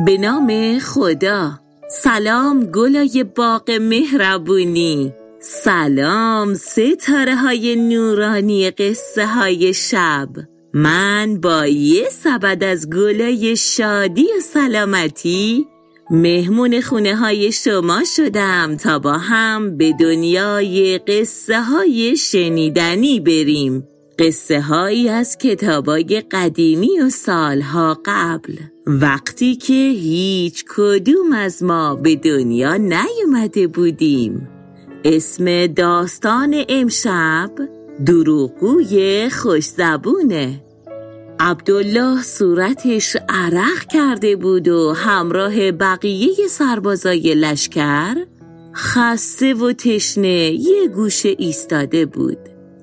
به نام خدا. سلام گلای باغ مهربونی. سلام ستاره های نورانی قصه های شب. من با یه سبد از گلای شادی و سلامتی مهمون خونه های شما شدم تا با هم به دنیای قصه های شنیدنی بریم. قصه هایی از کتابای قدیمی و سالها قبل، وقتی که هیچ کدوم از ما به دنیا نیومده بودیم. اسم داستان امشب دروغگوی خوشزبونه. عبدالله صورتش عرق کرده بود و همراه بقیه سربازای لشکر خسته و تشنه یه گوشه ایستاده بود.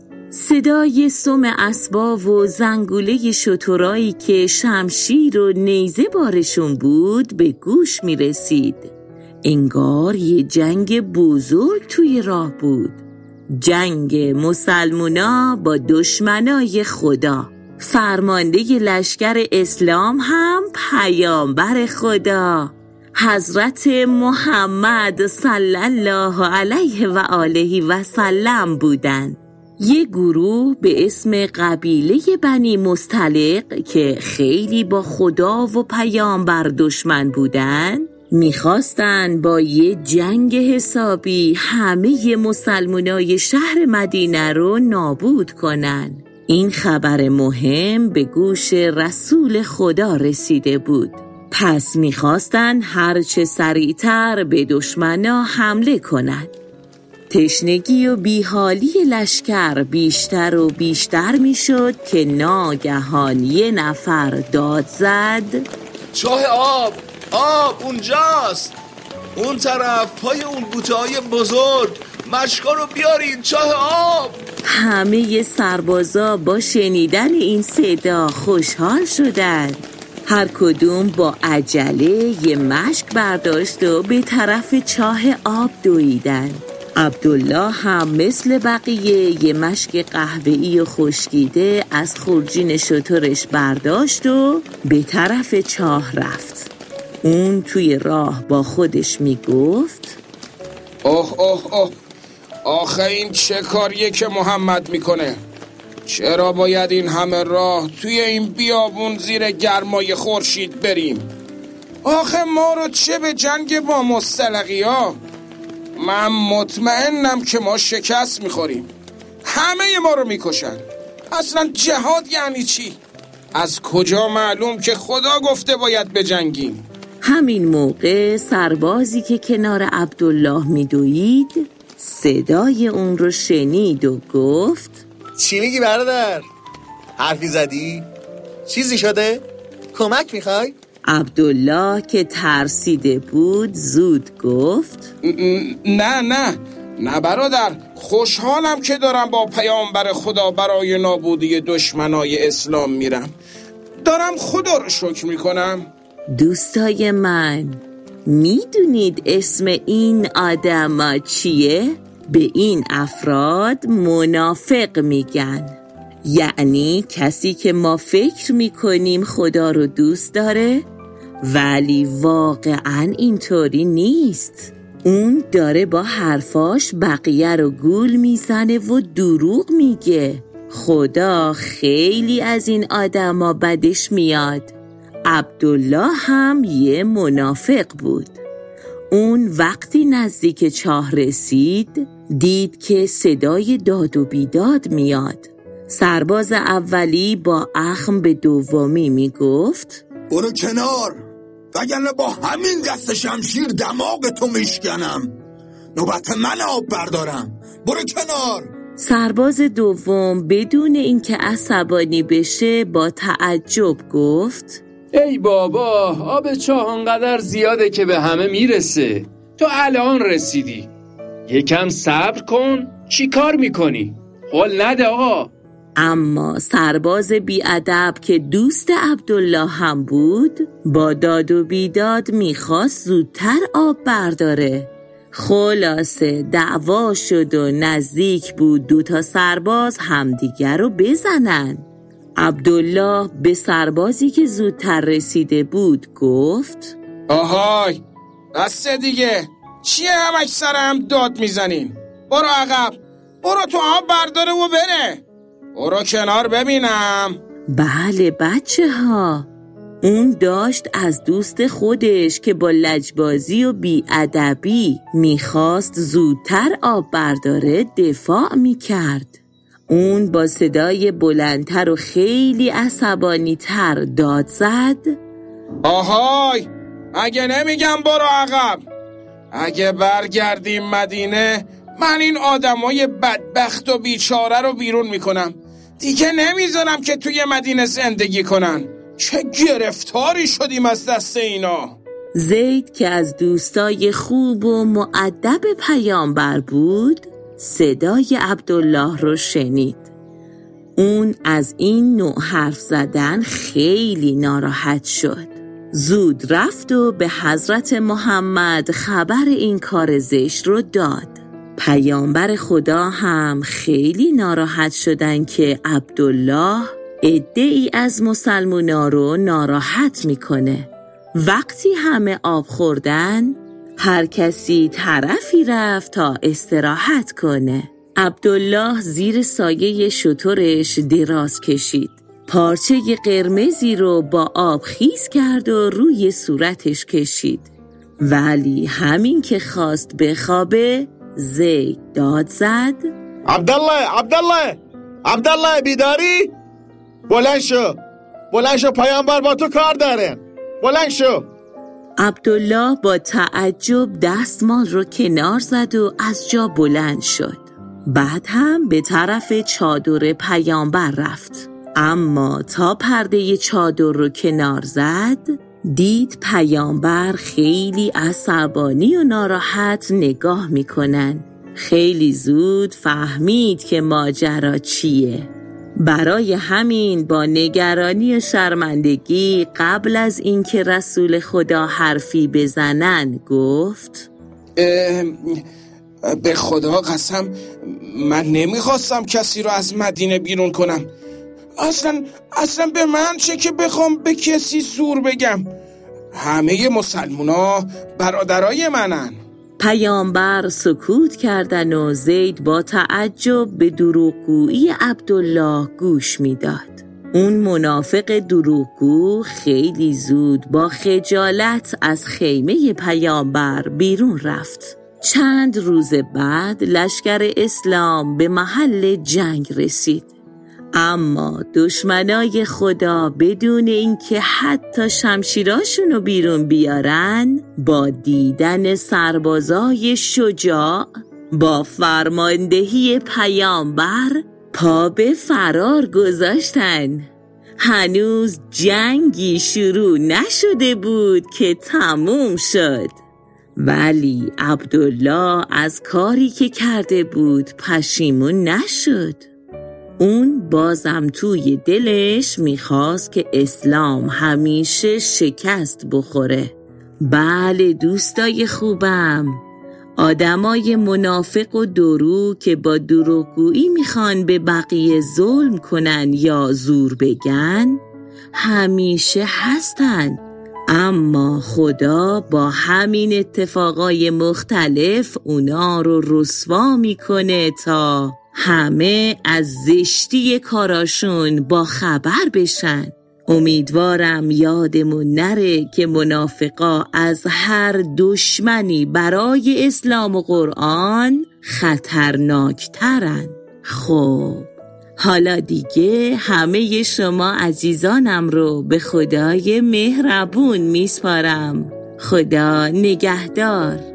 صدای سم اسباب و زنگوله شترایی که شمشیر و نیزه بارشون بود به گوش می رسید. انگار یه جنگ بزرگ توی راه بود. جنگ مسلمونا با دشمنای خدا. فرمانده لشکر اسلام هم پیامبر خدا حضرت محمد صلی الله علیه و آله و سلم بودند. یه گروه به اسم قبیله بنی مصطلق که خیلی با خدا و پیامبر دشمن بودن میخواستن با یه جنگ حسابی همه مسلمانای شهر مدینه رو نابود کنن. این خبر مهم به گوش رسول خدا رسیده بود. پس میخواستن هرچه سریعتر به دشمنا حمله کنن. تشنگی و بیحالی لشکر بیشتر و بیشتر میشد که ناگهان یه نفر داد زد: چاه آب اونجاست، اون طرف پای اون بوته‌های بزرگ، مشکا رو بیارین، چاه آب. همه سربازا با شنیدن این صدا خوشحال شدند. هر کدوم با عجله یه مشک برداشت و به طرف چاه آب دویدن. عبدالله هم مثل بقیه یه مشک قهوه‌ای و خشکیده از خورجین شترش برداشت و به طرف چاه رفت. اون توی راه با خودش میگفت: اوه آخه این چه کاریه که محمد میکنه؟ چرا باید این همه راه توی این بیابون زیر گرمای خورشید بریم؟ آخه ما رو چه به جنگ با مصطلقی ها؟ من مطمئنم که ما شکست میخوریم. همه ما رو میکشن. اصلا جهاد یعنی چی؟ از کجا معلوم که خدا گفته باید بجنگیم؟ همین موقع سربازی که کنار عبدالله میدوید صدای اون رو شنید و گفت: چی میگی برادر؟ حرفی زدی؟ چیزی شده؟ کمک میخوای؟ عبدالله که ترسیده بود زود گفت: نه برادر، خوشحالم که دارم با پیامبر خدا برای نابودی دشمنای اسلام میرم. دارم خدا رو شکر میکنم. دوستای من، میدونید اسم این آدما چیه؟ به این افراد منافق میگن. یعنی کسی که ما فکر میکنیم خدا رو دوست داره ولی واقعا اینطوری نیست. اون داره با حرفاش بقیه رو گول میزنه و دروغ میگه. خدا خیلی از این آدما بدش میاد. عبدالله هم یه منافق بود. اون وقتی نزدیک چاه رسید دید که صدای داد و بیداد میاد. سرباز اولی با اخم به دومی میگفت: برو کنار، وگرنه با همین دست شمشیر دماغ تو میشکنم. نوبت من آب بردارم، برو کنار. سرباز دوم بدون اینکه عصبانی بشه با تعجب گفت: ای بابا، آب چاه انقدر زیاده که به همه میرسه. تو الان رسیدی، یکم صبر کن. چی کار میکنی؟ قول نده آقا. اما سرباز بیادب که دوست عبدالله هم بود با داد و بیداد میخواست زودتر آب برداره. خلاصه دعوا شد و نزدیک بود دوتا سرباز همدیگر رو بزنن. عبدالله به سربازی که زودتر رسیده بود گفت: آهای بسته دیگه، چیه همش سر هم داد میزنین؟ برو عقب، برو تو آب برداره و بره. برو کنار ببینم. بله بچه ها، اون داشت از دوست خودش که با لجبازی و بی‌ادبی میخواست زودتر آب برداره دفاع میکرد. اون با صدای بلندتر و خیلی عصبانی تر داد زد: آهای اگه نمیگم برو عقب، اگه برگردیم مدینه من این آدمای بدبخت و بیچاره رو بیرون میکنم. دیگه نمیذارم که توی مدینه زندگی کنن. چه گرفتاری شدیم از دست اینا. زید که از دوستای خوب و مؤدب پیامبر بود صدای عبدالله رو شنید. اون از این نوع حرف زدن خیلی ناراحت شد. زود رفت و به حضرت محمد خبر این کار زشت رو داد. پیامبر خدا هم خیلی ناراحت شدن که عبدالله عده‌ای از مسلمونا رو ناراحت میکنه. وقتی همه آب خوردن هر کسی طرفی رفت تا استراحت کنه. عبدالله زیر سایه شترش دراز کشید. پارچه قرمزی رو با آب خیس کرد و روی صورتش کشید. ولی همین که خواست بخوابه زید داد زد: عبدالله بیداری؟ بلند شو پیامبر با تو کار داره. بلند شو. عبدالله با تعجب دستمال رو کنار زد و از جا بلند شد. بعد هم به طرف چادر پیامبر رفت. اما تا پرده چادر رو کنار زد دید پیامبر خیلی عصبانی و ناراحت نگاه میکنن. خیلی زود فهمید که ماجرا چیه. برای همین با نگرانی و شرمندگی قبل از اینکه رسول خدا حرفی بزنن گفت: به خدا قسم من نمیخواستم کسی رو از مدینه بیرون کنم. اصلا به من چه که بخوام به کسی زور بگم. همه مسلمونا برادرای منن. پیامبر سکوت کردن و زید با تعجب به دروغگویی عبدالله گوش میداد. اون منافق دروغگو خیلی زود با خجالت از خیمه پیامبر بیرون رفت. چند روز بعد لشکر اسلام به محل جنگ رسید. اما دشمنای خدا بدون اینکه حتی شمشیراشونو بیرون بیارن با دیدن سربازای شجاع با فرماندهی پیامبر پا به فرار گذاشتن. هنوز جنگی شروع نشده بود که تموم شد. ولی عبدالله از کاری که کرده بود پشیمون نشد. اون بازم توی دلش میخواست که اسلام همیشه شکست بخوره. بله دوستای خوبم، آدمای منافق و درو که با دروغگویی میخوان به بقیه ظلم کنن یا زور بگن همیشه هستن. اما خدا با همین اتفاقای مختلف اونا رو رسوا میکنه تا همه از زشتی کاراشون با خبر بشن. امیدوارم یادمون نره که منافقا از هر دشمنی برای اسلام و قرآن خطرناکترن. خب حالا دیگه همه شما عزیزانم رو به خدای مهربون میسپارم. خدا نگهدار.